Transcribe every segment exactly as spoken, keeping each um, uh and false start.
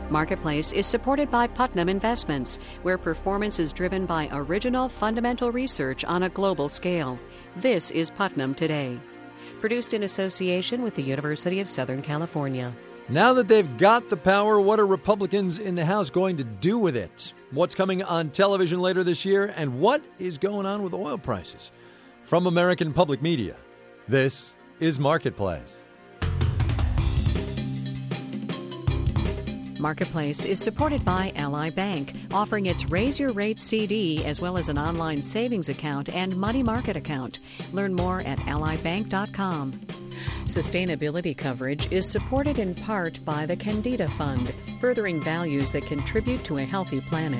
Marketplace is supported by Putnam Investments, where performance is driven by original fundamental research on a global scale. This is Putnam Today. Produced in association with the University of Southern California. Now that they've got the power, what are Republicans in the House going to do with it? What's coming on television later this year? And what is going on with oil prices? From American Public Media, this is Marketplace. Marketplace is supported by Ally Bank, offering its Raise Your Rate C D as well as an online savings account and money market account. Learn more at ally bank dot com. Sustainability coverage is supported in part by the Candida Fund, furthering values that contribute to a healthy planet.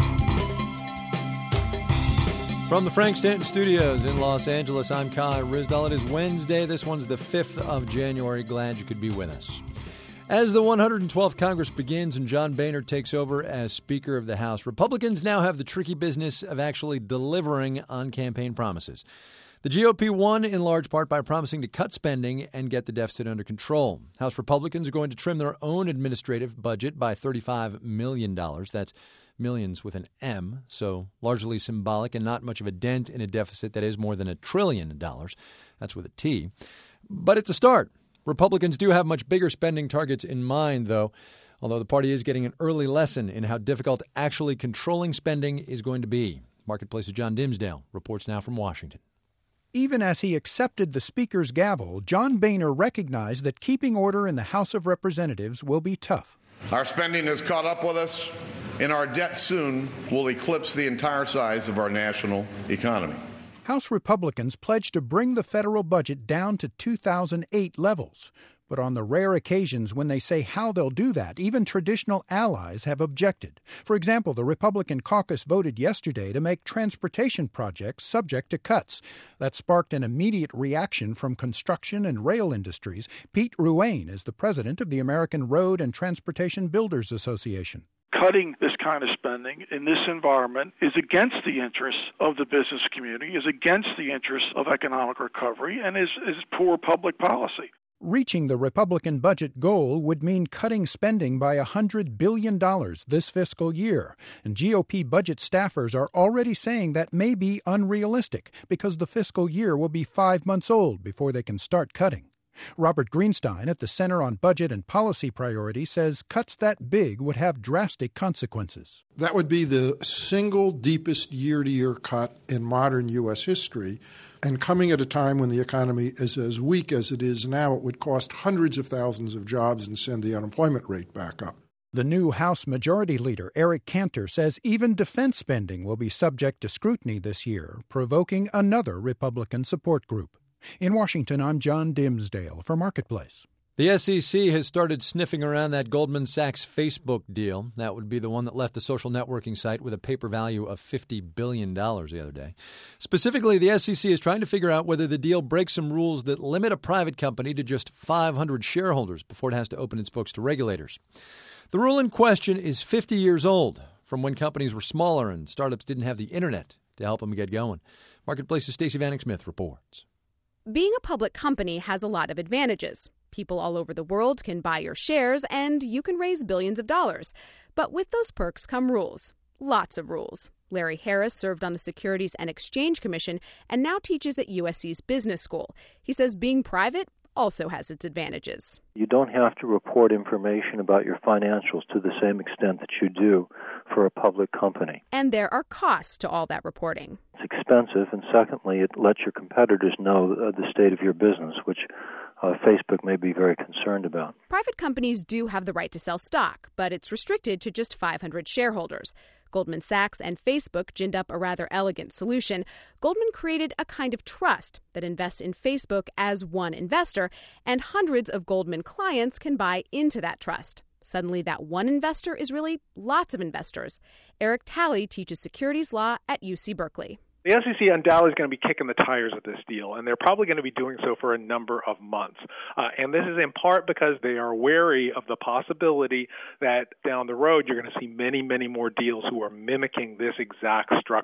From the Frank Stanton Studios in Los Angeles, I'm Kai Ryssdal. It is Wednesday. This one's the fifth of January. Glad you could be with us. As the one hundred twelfth Congress begins and John Boehner takes over as Speaker of the House, Republicans now have the tricky business of actually delivering on campaign promises. The G O P won in large part by promising to cut spending and get the deficit under control. House Republicans are going to trim their own administrative budget by thirty-five million dollars. That's millions with an M, so largely symbolic and not much of a dent in a deficit that is more than a trillion dollars. That's with a T. But it's a start. Republicans do have much bigger spending targets in mind, though, although the party is getting an early lesson in how difficult actually controlling spending is going to be. Marketplace's John Dimsdale reports now from Washington. Even as he accepted the Speaker's gavel, John Boehner recognized that keeping order in the House of Representatives will be tough. Our spending has caught up with us, and our debt soon will eclipse the entire size of our national economy. House Republicans pledged to bring the federal budget down to two thousand eight levels. But on the rare occasions when they say how they'll do that, even traditional allies have objected. For example, the Republican caucus voted yesterday to make transportation projects subject to cuts. That sparked an immediate reaction from construction and rail industries. Pete Ruane is the president of the American Road and Transportation Builders Association. Cutting this kind of spending in this environment is against the interests of the business community, is against the interests of economic recovery, and is, is poor public policy. Reaching the Republican budget goal would mean cutting spending by one hundred billion dollars this fiscal year. And G O P budget staffers are already saying that may be unrealistic because the fiscal year will be five months old before they can start cutting. Robert Greenstein at the Center on Budget and Policy Priority says cuts that big would have drastic consequences. That would be the single deepest year-to-year cut in modern U S history. And coming at a time when the economy is as weak as it is now, it would cost hundreds of thousands of jobs and send the unemployment rate back up. The new House Majority Leader, Eric Cantor, says even defense spending will be subject to scrutiny this year, provoking another Republican support group. In Washington, I'm John Dimsdale for Marketplace. The S E C has started sniffing around that Goldman Sachs Facebook deal. That would be the one that left the social networking site with a paper value of fifty billion dollars the other day. Specifically, the S E C is trying to figure out whether the deal breaks some rules that limit a private company to just five hundred shareholders before it has to open its books to regulators. The rule in question is fifty years old, from when companies were smaller and startups didn't have the internet to help them get going. Marketplace's Stacey Vanek Smith reports. Being a public company has a lot of advantages. People all over the world can buy your shares, and you can raise billions of dollars. But with those perks come rules. Lots of rules. Larry Harris served on the Securities and Exchange Commission and now teaches at U S C's business school. He says being private also has its advantages. You don't have to report information about your financials to the same extent that you do for a public company. And there are costs to all that reporting. It's expensive, and secondly, it lets your competitors know the state of your business, which uh, Facebook may be very concerned about. Private companies do have the right to sell stock, but it's restricted to just five hundred shareholders. Goldman Sachs and Facebook ginned up a rather elegant solution. Goldman created a kind of trust that invests in Facebook as one investor, and hundreds of Goldman clients can buy into that trust. Suddenly, that one investor is really lots of investors. Eric Talley teaches securities law at U C Berkeley. The S E C undoubtedly is going to be kicking the tires of this deal, and they're probably going to be doing so for a number of months. Uh, and this is in part because they are wary of the possibility that down the road you're going to see many, many more deals who are mimicking this exact structure.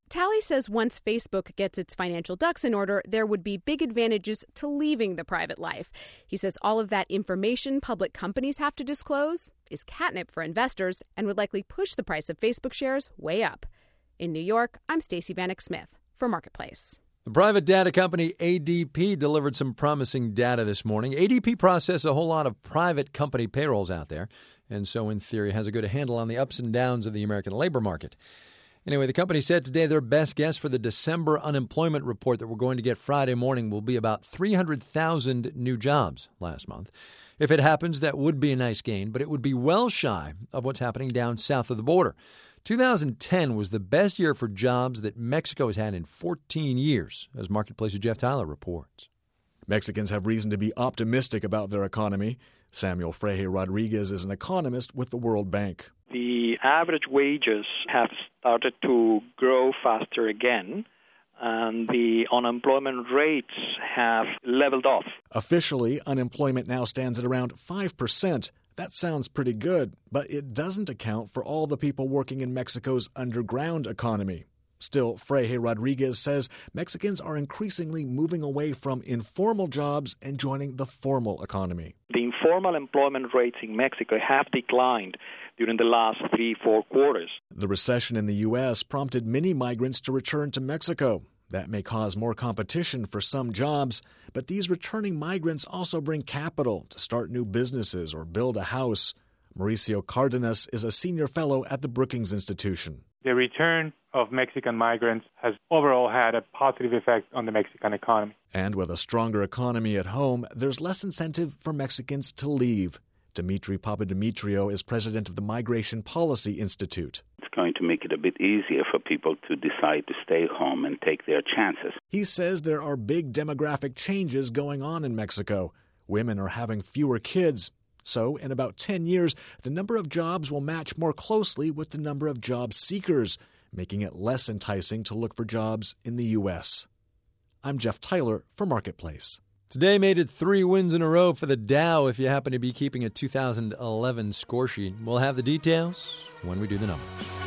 Talley says once Facebook gets its financial ducks in order, there would be big advantages to leaving the private life. He says all of that information public companies have to disclose is catnip for investors and would likely push the price of Facebook shares way up. In New York, I'm Stacey Vanek Smith for Marketplace. The private data company A D P delivered some promising data this morning. A D P processes a whole lot of private company payrolls out there, and so in theory has a good handle on the ups and downs of the American labor market. Anyway, the company said today their best guess for the December unemployment report that we're going to get Friday morning will be about three hundred thousand new jobs last month. If it happens, that would be a nice gain, but it would be well shy of what's happening down south of the border. two thousand ten was the best year for jobs that Mexico has had in fourteen years, as Marketplace's Jeff Tyler reports. Mexicans have reason to be optimistic about their economy. Samuel Freire Rodriguez is an economist with the World Bank. The average wages have started to grow faster again, and the unemployment rates have leveled off. Officially, unemployment now stands at around five percent. That sounds pretty good, but it doesn't account for all the people working in Mexico's underground economy. Still, Freire Rodriguez says Mexicans are increasingly moving away from informal jobs and joining the formal economy. The informal employment rates in Mexico have declined during the last three, four quarters. The recession in the U S prompted many migrants to return to Mexico. That may cause more competition for some jobs, but these returning migrants also bring capital to start new businesses or build a house. Mauricio Cardenas is a senior fellow at the Brookings Institution. The return of Mexican migrants has overall had a positive effect on the Mexican economy. And with a stronger economy at home, there's less incentive for Mexicans to leave. Dimitri Papadimitriou is president of the Migration Policy Institute. It's going to make it a bit easier for people to decide to stay home and take their chances. He says there are big demographic changes going on in Mexico. Women are having fewer kids. So, in about ten years, the number of jobs will match more closely with the number of job seekers, making it less enticing to look for jobs in the U S. I'm Jeff Tyler for Marketplace. Today made it three wins in a row for the Dow if you happen to be keeping a two thousand eleven score sheet. We'll have the details when we do the numbers.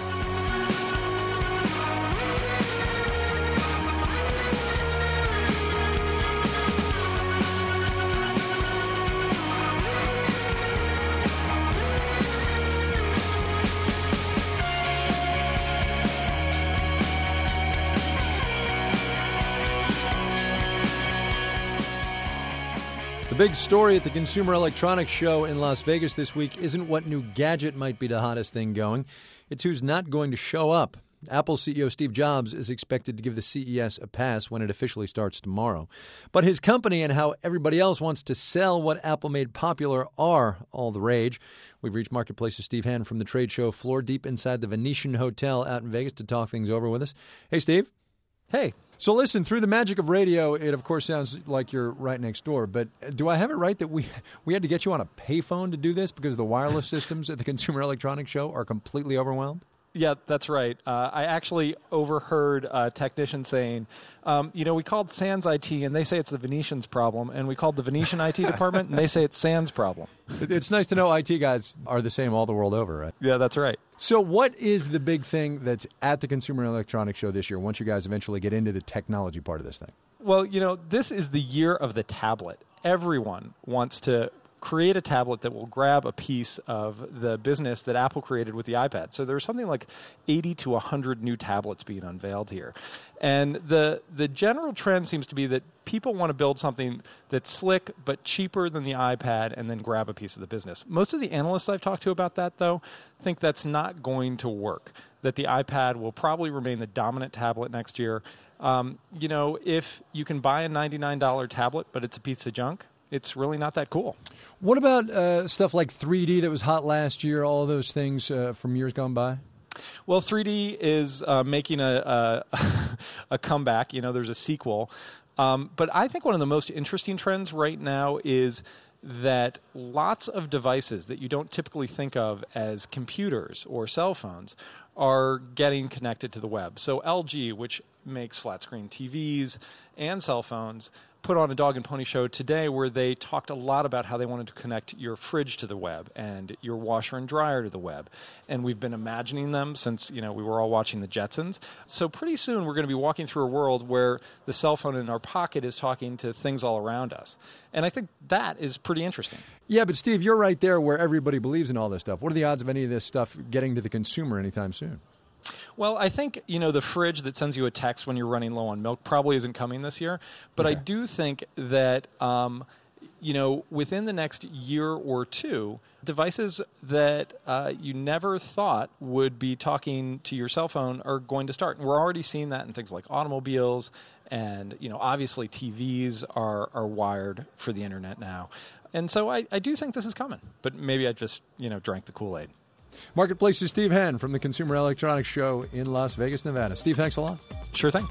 The big story at the Consumer Electronics Show in Las Vegas this week isn't what new gadget might be the hottest thing going. It's who's not going to show up. Apple C E O Steve Jobs is expected to give the C E S a pass when it officially starts tomorrow. But his company and how everybody else wants to sell what Apple made popular are all the rage. We've reached Marketplace's Steve Henn from the trade show floor deep inside the Venetian Hotel out in Vegas to talk things over with us. Hey, Steve. Hey. So listen, through the magic of radio, it of course sounds like you're right next door. But do I have it right that we we had to get you on a payphone to do this because the wireless systems at the Consumer Electronics Show are completely overwhelmed? Yeah, that's right. Uh, I actually overheard a technician saying, um, you know, we called Sands I T, and they say it's the Venetians' problem, and we called the Venetian I T department, and they say it's Sands' problem. It's nice to know I T guys are the same all the world over, right? Yeah, that's right. So what is the big thing that's at the Consumer Electronics Show this year once you guys eventually get into the technology part of this thing? Well, you know, this is the year of the tablet. Everyone wants to create a tablet that will grab a piece of the business that Apple created with the iPad. So there's something like eighty to one hundred new tablets being unveiled here. And the the general trend seems to be that people want to build something that's slick but cheaper than the iPad and then grab a piece of the business. Most of the analysts I've talked to about that, though, think that's not going to work, that the iPad will probably remain the dominant tablet next year. Um, you know, if you can buy a ninety-nine dollars tablet but it's a piece of junk, it's really not that cool. What about uh, stuff like three D that was hot last year, all of those things uh, from years gone by? Well, three D is uh, making a, a, a comeback. You know, there's a sequel. Um, but I think one of the most interesting trends right now is that lots of devices that you don't typically think of as computers or cell phones are getting connected to the web. So L G, which makes flat-screen T Vs and cell phones, put on a dog and pony show today where they talked a lot about how they wanted to connect your fridge to the web and your washer and dryer to the web. And we've been imagining them since, you know, we were all watching the Jetsons. So pretty soon we're going to be walking through a world where the cell phone in our pocket is talking to things all around us. And I think that is pretty interesting. Yeah, but Steve, you're right there where everybody believes in all this stuff. What are the odds of any of this stuff getting to the consumer anytime soon? Well, I think, you know, the fridge that sends you a text when you're running low on milk probably isn't coming this year. But okay. I do think that, um, you know, within the next year or two, devices that uh, you never thought would be talking to your cell phone are going to start. And we're already seeing that in things like automobiles. And, you know, obviously T Vs are, are wired for the internet now. And so I, I do think this is coming. But maybe I just, you know, drank the Kool-Aid. Marketplace's Steve Henn from the Consumer Electronics Show in Las Vegas, Nevada. Steve, thanks a lot. Sure thing.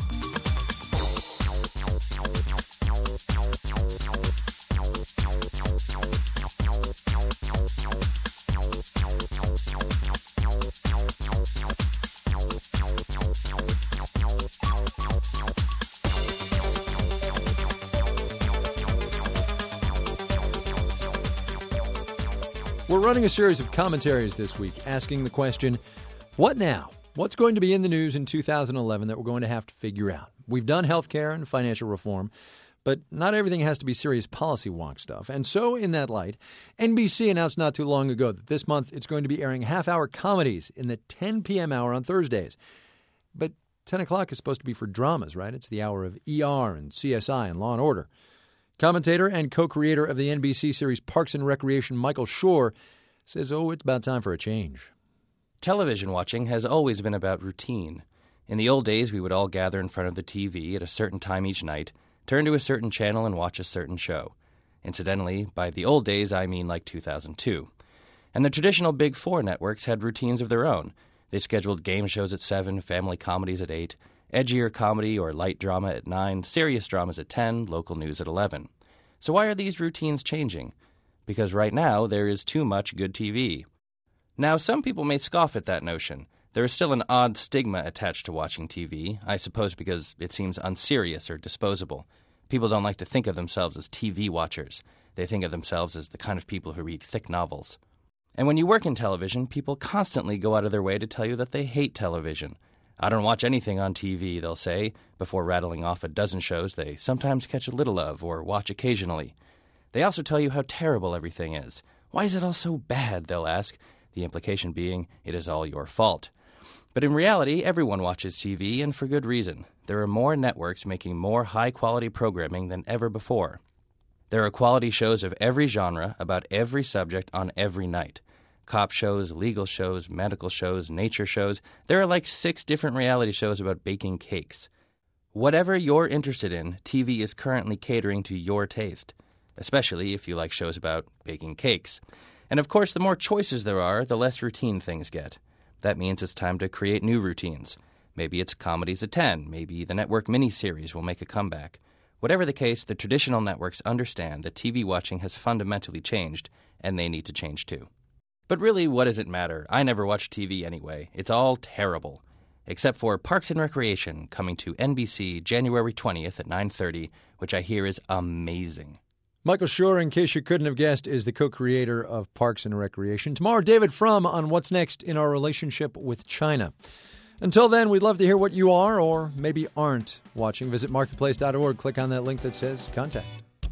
We're running a series of commentaries this week asking the question, what now? What's going to be in the news in two thousand eleven that we're going to have to figure out? We've done healthcare and financial reform, but not everything has to be serious policy wonk stuff. And so in that light, N B C announced not too long ago that this month it's going to be airing half-hour comedies in the ten p.m. hour on Thursdays. But ten o'clock is supposed to be for dramas, right? It's the hour of E R and C S I and Law and Order. Commentator and co-creator of the N B C series Parks and Recreation, Michael Schur, says, oh, it's about time for a change. Television watching has always been about routine. In the old days, we would all gather in front of the T V at a certain time each night, turn to a certain channel and watch a certain show. Incidentally, by the old days, I mean like two thousand two. And the traditional Big Four networks had routines of their own. They scheduled game shows at seven, family comedies at eight, edgier comedy or light drama at nine, serious dramas at ten, local news at eleven. So why are these routines changing? Because right now there is too much good T V. Now, some people may scoff at that notion. There is still an odd stigma attached to watching T V, I suppose because it seems unserious or disposable. People don't like to think of themselves as T V watchers. They think of themselves as the kind of people who read thick novels. And when you work in television, people constantly go out of their way to tell you that they hate television. I don't watch anything on T V, they'll say, before rattling off a dozen shows they sometimes catch a little of or watch occasionally. They also tell you how terrible everything is. Why is it all so bad, they'll ask, the implication being it is all your fault. But in reality, everyone watches T V, and for good reason. There are more networks making more high-quality programming than ever before. There are quality shows of every genre, about every subject, on every night. Cop shows, legal shows, medical shows, nature shows. There are like six different reality shows about baking cakes. Whatever you're interested in, T V is currently catering to your taste, especially if you like shows about baking cakes. And of course, the more choices there are, the less routine things get. That means it's time to create new routines. Maybe it's comedies at ten. Maybe the network miniseries will make a comeback. Whatever the case, the traditional networks understand that T V watching has fundamentally changed, and they need to change too. But really, what does it matter? I never watch T V anyway. It's all terrible. Except for Parks and Recreation, coming to N B C January twentieth at nine thirty, which I hear is amazing. Michael Schur, in case you couldn't have guessed, is the co-creator of Parks and Recreation. Tomorrow, David Frum on what's next in our relationship with China. Until then, we'd love to hear what you are or maybe aren't watching. Visit marketplace dot org. Click on that link that says Contact.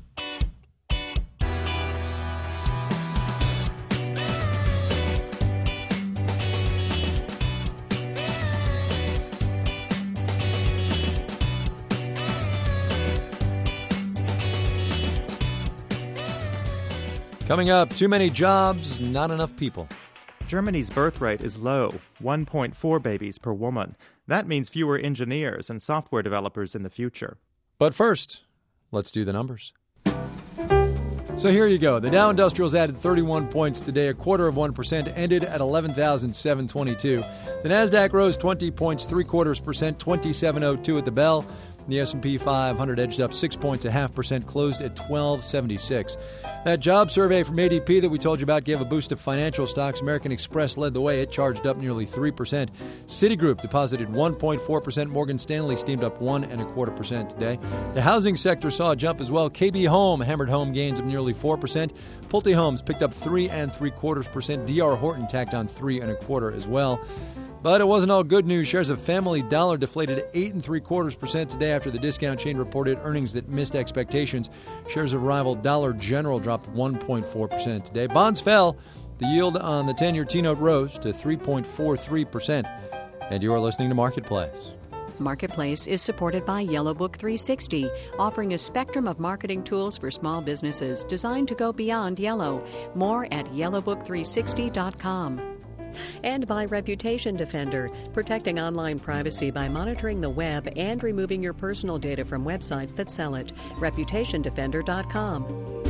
Coming up, too many jobs, not enough people. Germany's birth rate is low, one point four babies per woman. That means fewer engineers and software developers in the future. But first, let's do the numbers. So here you go. The Dow Industrials added thirty-one points today, a quarter of one percent, ended at eleven thousand seven hundred twenty-two. The Nasdaq rose twenty points, three quarters percent, twenty-seven oh two at the bell. The S and P five hundred edged up six points, a half percent, closed at twelve seventy-six. That job survey from A D P that we told you about gave a boost to financial stocks. American Express led the way. It charged up nearly three percent. Citigroup deposited one point four percent. Morgan Stanley steamed up one and a quarter percent today. The housing sector saw a jump as well. K B Home hammered home gains of nearly four percent. Pulte Homes picked up three and three quarters percent. D R Horton tacked on three and a quarter as well. But it wasn't all good news. Shares of Family Dollar deflated eight and three quarters percent today after the discount chain reported earnings that missed expectations. Shares of rival Dollar General dropped one point four percent today. Bonds fell. The yield on the ten-year T-note rose to three point four three percent. And you are listening to Marketplace. Marketplace is supported by Yellow Book three sixty, offering a spectrum of marketing tools for small businesses designed to go beyond yellow. More at yellow book three sixty dot com. And by Reputation Defender, protecting online privacy by monitoring the web and removing your personal data from websites that sell it. reputation defender dot com.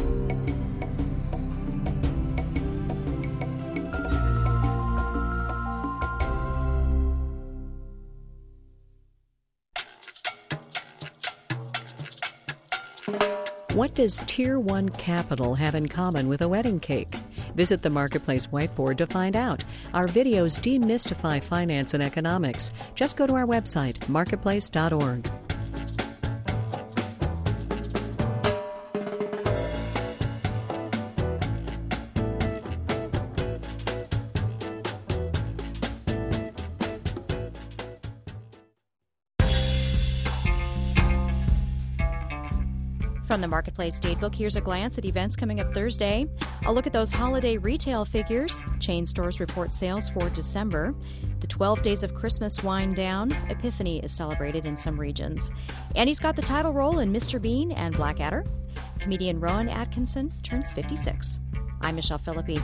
What does Tier one Capital have in common with a wedding cake? Visit the Marketplace whiteboard to find out. Our videos demystify finance and economics. Just go to our website, marketplace dot org. From the Marketplace Datebook, here's a glance at events coming up Thursday. A look at those holiday retail figures. Chain stores report sales for December. The twelve days of Christmas wind down. Epiphany is celebrated in some regions. And he's got the title role in Mister Bean and Blackadder. Comedian Rowan Atkinson turns fifty-six. I'm Michelle Philippi.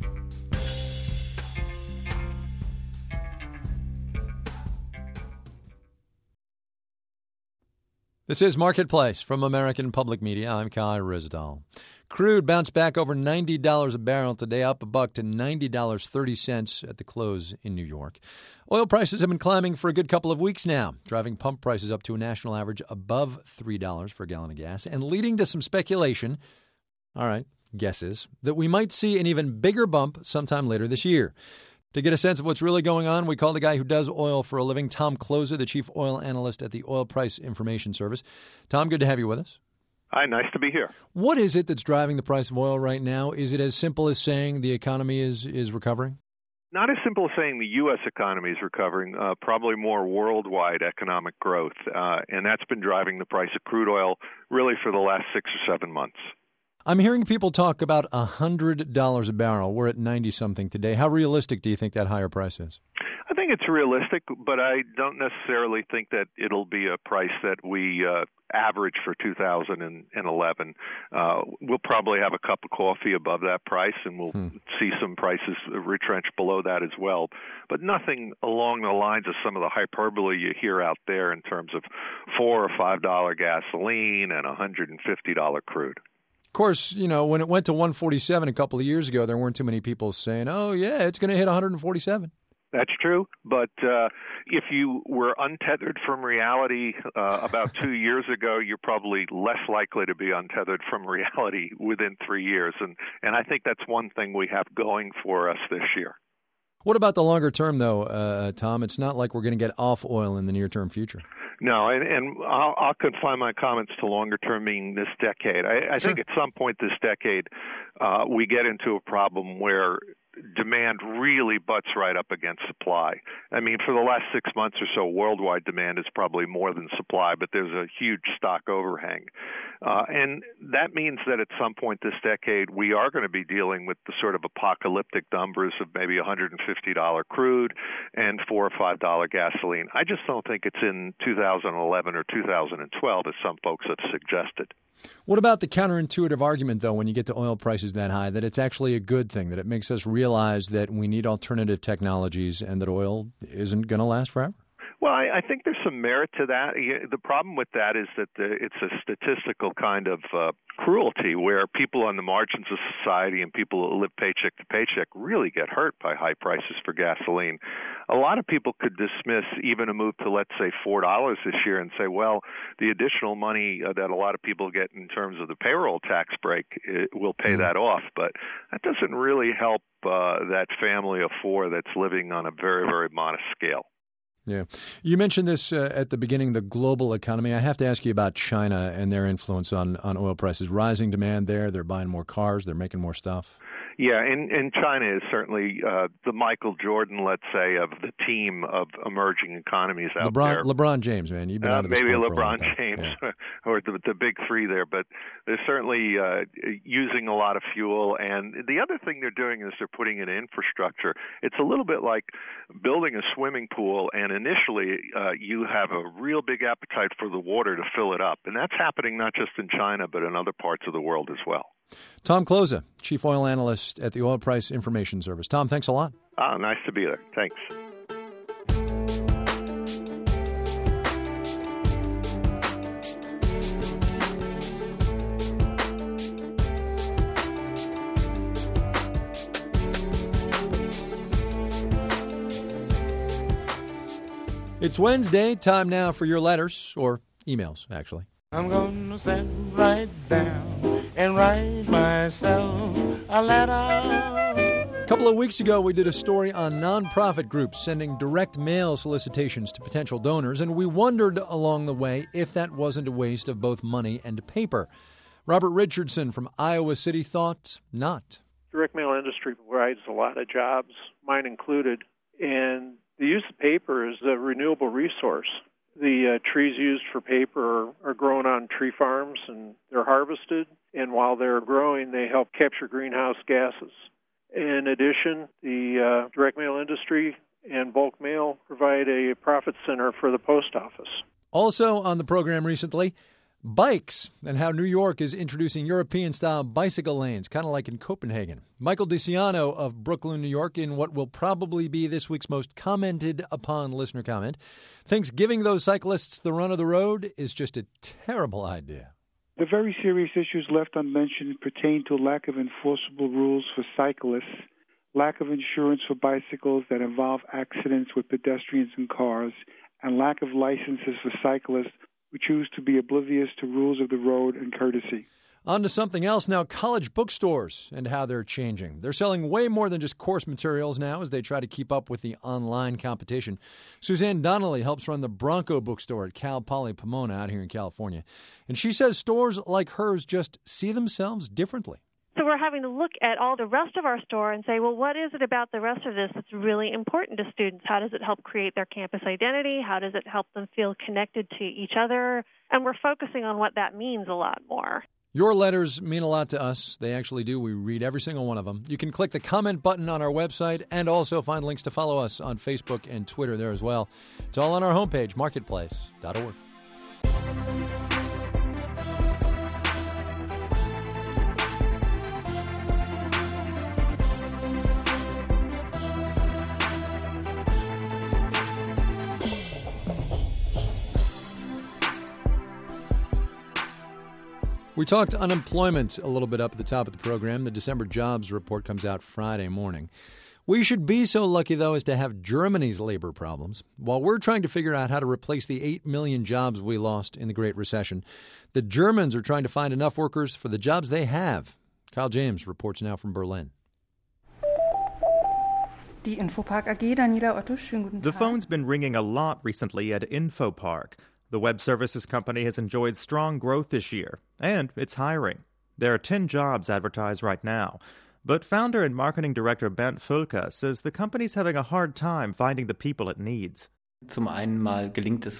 This is Marketplace from American Public Media. I'm Kai Ryssdal. Crude bounced back over ninety dollars a barrel today, up a buck to ninety dollars and thirty cents at the close in New York. Oil prices have been climbing for a good couple of weeks now, driving pump prices up to a national average above three dollars for a gallon of gas and leading to some speculation, all right, guesses, that we might see an even bigger bump sometime later this year. To get a sense of what's really going on, we call the guy who does oil for a living, Tom Closer, the chief oil analyst at the Oil Price Information Service. Tom, good to have you with us. Hi, nice to be here. What is it that's driving the price of oil right now? Is it as simple as saying the economy is, is recovering? Not as simple as saying the U S economy is recovering, uh, probably more worldwide economic growth, uh, and that's been driving the price of crude oil really for the last six or seven months. I'm hearing people talk about one hundred dollars a barrel. We're at ninety-something today. How realistic do you think that higher price is? I think it's realistic, but I don't necessarily think that it'll be a price that we uh, average for two thousand eleven. Uh, we'll probably have a cup of coffee above that price, and we'll hmm. see some prices retrench below that as well. But nothing along the lines of some of the hyperbole you hear out there in terms of four or five dollar gasoline and one hundred fifty dollars crude. Of course, you know, when it went to one forty-seven a couple of years ago, there weren't too many people saying, oh, yeah, it's going to hit one forty-seven. That's true. But uh, if you were untethered from reality uh, about two years ago, you're probably less likely to be untethered from reality within three years. And, and I think that's one thing we have going for us this year. What about the longer term, though, uh, Tom? It's not like we're going to get off oil in the near-term future. No, and, and I'll, I'll confine my comments to longer term, meaning this decade. I, I sure. think at some point this decade, uh, we get into a problem where demand really butts right up against supply. I mean, for the last six months or so, worldwide demand is probably more than supply, but there's a huge stock overhang. Uh, and that means that at some point this decade, we are going to be dealing with the sort of apocalyptic numbers of maybe one hundred fifty dollars crude and four or five dollars gasoline. I just don't think it's in two thousand eleven or two thousand twelve, as some folks have suggested. What about the counterintuitive argument, though, when you get to oil prices that high, that it's actually a good thing, that it makes us realize that we need alternative technologies and that oil isn't going to last forever? Well, I, I think there's some merit to that. The problem with that is that the, it's a statistical kind of uh, cruelty where people on the margins of society and people who live paycheck to paycheck really get hurt by high prices for gasoline. A lot of people could dismiss even a move to, let's say, four dollars this year and say, well, the additional money uh, that a lot of people get in terms of the payroll tax break it will pay mm-hmm. that off. But that doesn't really help uh, that family of four that's living on a very, very modest scale. Yeah. You mentioned this uh, at the beginning, the global economy. I have to ask you about China and their influence on, on oil prices. Rising demand there. They're buying more cars. They're making more stuff. Yeah, and, and China is certainly uh, the Michael Jordan, let's say, of the team of emerging economies out LeBron, there. LeBron James, man. You've been uh, out of the maybe sport LeBron for a long time. James Yeah. or the, the big three there, but they're certainly uh, using a lot of fuel. And the other thing they're doing is they're putting in infrastructure. It's a little bit like building a swimming pool, and initially uh, you have a real big appetite for the water to fill it up. And that's happening not just in China, but in other parts of the world as well. Tom Kloza, Chief Oil Analyst at the Oil Price Information Service. Tom, thanks a lot. Ah, nice to be there. Thanks. It's Wednesday, time now for your letters, or emails, actually. I'm gonna sit right down and write myself a letter. A couple of weeks ago, we did a story on nonprofit groups sending direct mail solicitations to potential donors, and we wondered along the way if that wasn't a waste of both money and paper. Robert Richardson from Iowa City thought not. Direct mail industry provides a lot of jobs, mine included, and the use of paper is a renewable resource. The uh, trees used for paper are, are grown on tree farms, and they're harvested. And while they're growing, they help capture greenhouse gases. In addition, the uh, direct mail industry and bulk mail provide a profit center for the post office. Also on the program recently, bikes and how New York is introducing European-style bicycle lanes, kind of like in Copenhagen. Michael DeCiano of Brooklyn, New York, in what will probably be this week's most commented upon listener comment, thinks giving those cyclists the run of the road is just a terrible idea. The very serious issues left unmentioned pertain to lack of enforceable rules for cyclists, lack of insurance for bicycles that involve accidents with pedestrians and cars, and lack of licenses for cyclists who choose to be oblivious to rules of the road and courtesy. On to something else now, college bookstores and how they're changing. They're selling way more than just course materials now as they try to keep up with the online competition. Suzanne Donnelly helps run the Bronco bookstore at Cal Poly Pomona out here in California. And she says stores like hers just see themselves differently. So we're having to look at all the rest of our store and say, well, what is it about the rest of this that's really important to students? How does it help create their campus identity? How does it help them feel connected to each other? And we're focusing on what that means a lot more. Your letters mean a lot to us. They actually do. We read every single one of them. You can click the comment button on our website and also find links to follow us on Facebook and Twitter there as well. It's all on our homepage, marketplace dot org. We talked unemployment a little bit up at the top of the program. The December jobs report comes out Friday morning. We should be so lucky, though, as to have Germany's labor problems. While we're trying to figure out how to replace the eight million jobs we lost in the Great Recession, the Germans are trying to find enough workers for the jobs they have. Kyle James reports now from Berlin. Die Infopark A G, Daniela Otto, schönen guten Tag. The phone's been ringing a lot recently at Infopark. The web services company has enjoyed strong growth this year, and it's hiring. There are ten jobs advertised right now. But founder and marketing director Bernd Völker says the company's having a hard time finding the people it needs. We can't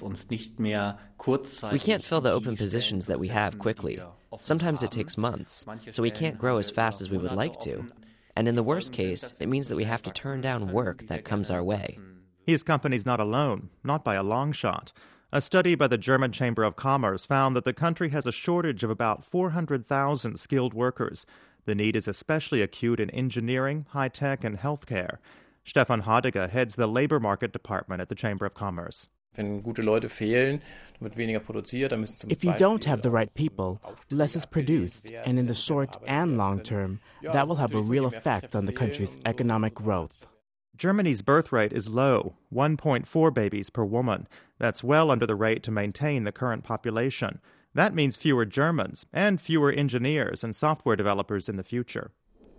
fill the open positions that we have quickly. Sometimes it takes months, so we can't grow as fast as we would like to. And in the worst case, it means that we have to turn down work that comes our way. His company's not alone, not by a long shot. A study by the German Chamber of Commerce found that the country has a shortage of about four hundred thousand skilled workers. The need is especially acute in engineering, high-tech, and healthcare. Stefan Hadiger heads the labor market department at the Chamber of Commerce. If you don't have the right people, less is produced, and in the short and long term, that will have a real effect on the country's economic growth. Germany's birth rate is low, one point four babies per woman. That's well under the rate to maintain the current population. That means fewer Germans and fewer engineers and software developers in the future.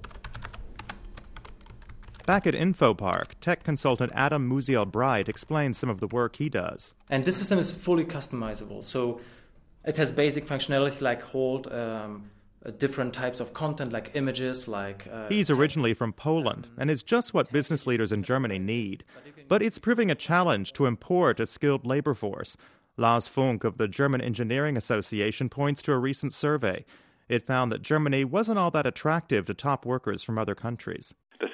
Back at InfoPark, tech consultant Adam Musial-Bright explains some of the work he does. And this system is fully customizable. So it has basic functionality like hold um, different types of content, like images, like... Uh, He's originally from Poland and is just what business leaders in Germany need. But it's proving a challenge to import a skilled labor force. Lars Funk of the German Engineering Association points to a recent survey. It found that Germany wasn't all that attractive to top workers from other countries.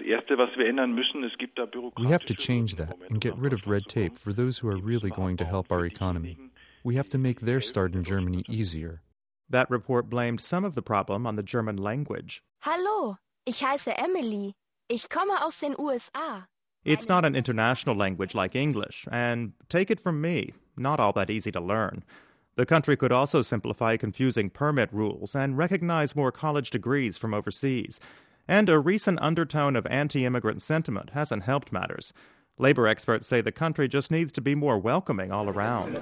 We have to change that and get rid of red tape for those who are really going to help our economy. We have to make their start in Germany easier. That report blamed some of the problem on the German language. Hallo, ich heiße Emily. Ich komme aus den U S A. It's not an international language like English, and take it from me, not all that easy to learn. The country could also simplify confusing permit rules and recognize more college degrees from overseas. And a recent undertone of anti-immigrant sentiment hasn't helped matters. Labor experts say the country just needs to be more welcoming all around.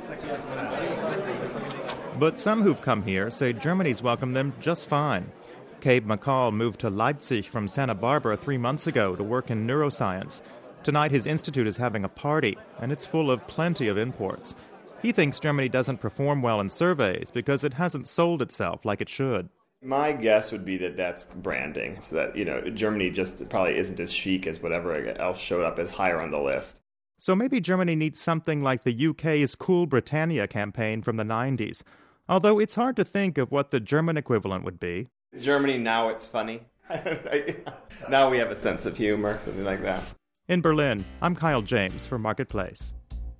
But some who've come here say Germany's welcomed them just fine. Cabe McCall moved to Leipzig from Santa Barbara three months ago to work in neuroscience. Tonight his institute is having a party, and it's full of plenty of imports. He thinks Germany doesn't perform well in surveys because it hasn't sold itself like it should. My guess would be that that's branding, so that, you know, Germany just probably isn't as chic as whatever else showed up as higher on the list. So maybe Germany needs something like the U K's Cool Britannia campaign from the nineties, although it's hard to think of what the German equivalent would be. Germany, now it's funny. Now we have a sense of humor, something like that. In Berlin, I'm Kyle James for Marketplace.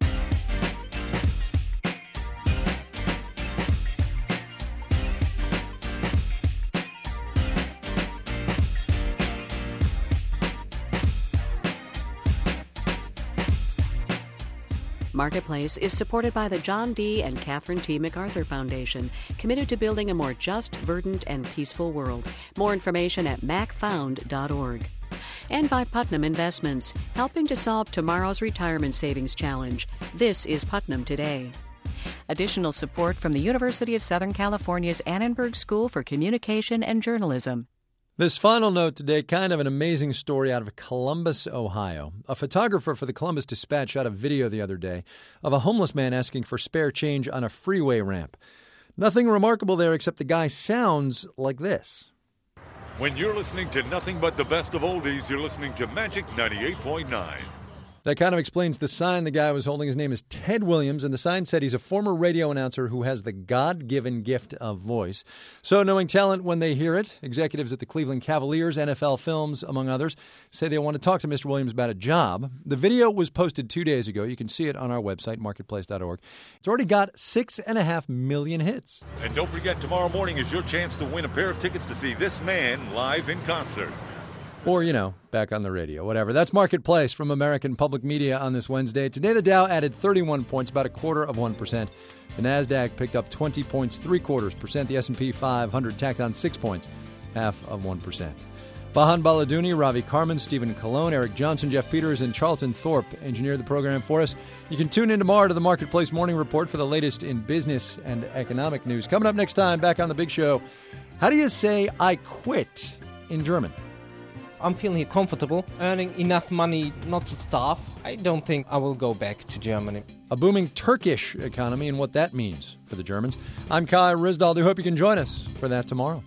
Marketplace is supported by the John D. and Catherine T. MacArthur Foundation, committed to building a more just, verdant, and peaceful world. More information at mac found dot org. And by Putnam Investments, helping to solve tomorrow's retirement savings challenge. This is Putnam Today. Additional support from the University of Southern California's Annenberg School for Communication and Journalism. This final note today, kind of an amazing story out of Columbus, Ohio. A photographer for the Columbus Dispatch shot a video the other day of a homeless man asking for spare change on a freeway ramp. Nothing remarkable there except the guy sounds like this. When you're listening to nothing but the best of oldies, you're listening to Magic ninety-eight point nine. That kind of explains the sign the guy was holding. His name is Ted Williams, and the sign said he's a former radio announcer who has the God-given gift of voice. So knowing talent when they hear it, executives at the Cleveland Cavaliers, N F L Films, among others, say they want to talk to Mister Williams about a job. The video was posted two days ago. You can see it on our website, marketplace dot org. It's already got six and a half million hits. And don't forget, tomorrow morning is your chance to win a pair of tickets to see this man live in concert. Or, you know, back on the radio, whatever. That's Marketplace from American Public Media on this Wednesday. Today, the Dow added thirty-one points, about a quarter of one percent. The NASDAQ picked up twenty points, three quarters percent. The S and P five hundred tacked on six points, half of one percent. Bahan Baladuni, Ravi Carmen, Stephen Colon, Eric Johnson, Jeff Peters, and Charlton Thorpe engineered the program for us. You can tune in tomorrow to the Marketplace Morning Report for the latest in business and economic news. Coming up next time, back on the big show, how do you say I quit in German? I'm feeling comfortable, earning enough money not to starve. I don't think I will go back to Germany. A booming Turkish economy and what that means for the Germans. I'm Kai Ryssdal. I hope you can join us for that tomorrow.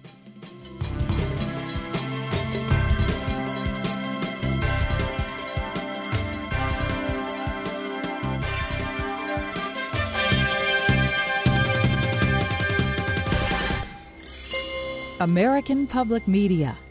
American Public Media